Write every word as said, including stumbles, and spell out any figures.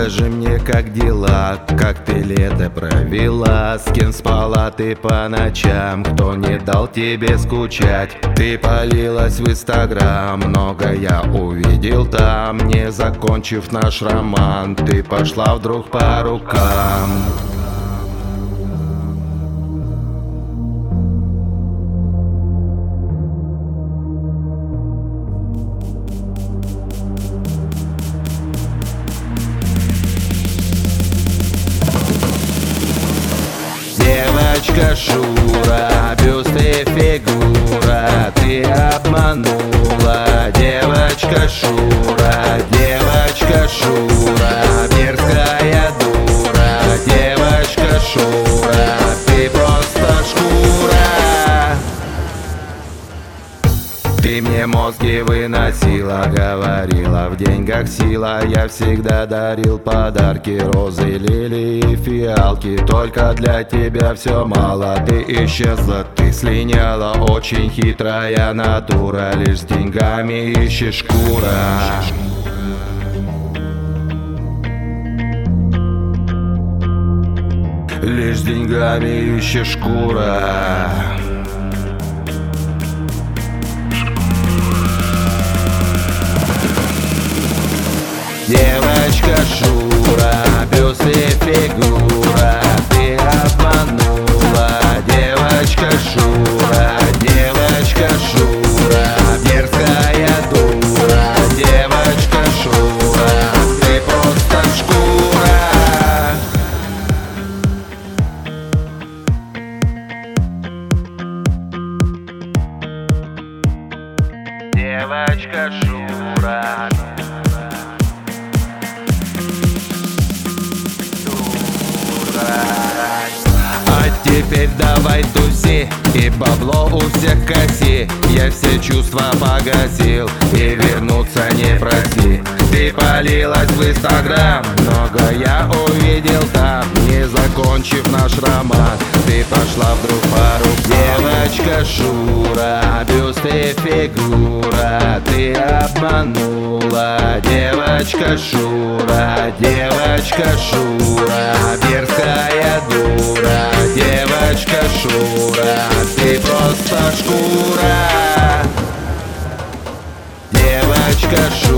Скажи мне, как дела, как ты лето провела, с кем спала ты по ночам, кто не дал тебе скучать. Ты палилась в инстаграм, много я увидел там, не закончив наш роман, ты пошла вдруг по рукам. Девочка Шура, бюст и фигура, ты обманула. Девочка Шура, девочка Шура, мерзкая дура. Девочка Шура, ты просто шкура. Ты мне мозги выносила, говорила, в деньгах сила. Я всегда дарил подарки, розы, лилии, фиалки. Только для тебя все мало, ты исчезла, ты слиняла. Очень хитрая натура, лишь с деньгами ищешь шкура. Лишь с деньгами ищешь шкура. Девочка Шура, бюст и фигура, ты обманула. Девочка Шура, девочка Шура, мерзкая дура. Девочка Шура, ты просто шкура. Девочка Шура. А теперь давай туси, и бабло у всех коси. Я все чувства погасил, и вернуться не проси. Ты палилась в инстаграм, много я увидел там, не закончив наш роман, ты пошла вдруг по руку. Девочка Шура, бюст и фигура, ты обманула. Девочка Шура, девочка Шура, мерзкая дура. Девочка Шура, ты просто шкура. Девочка Шура.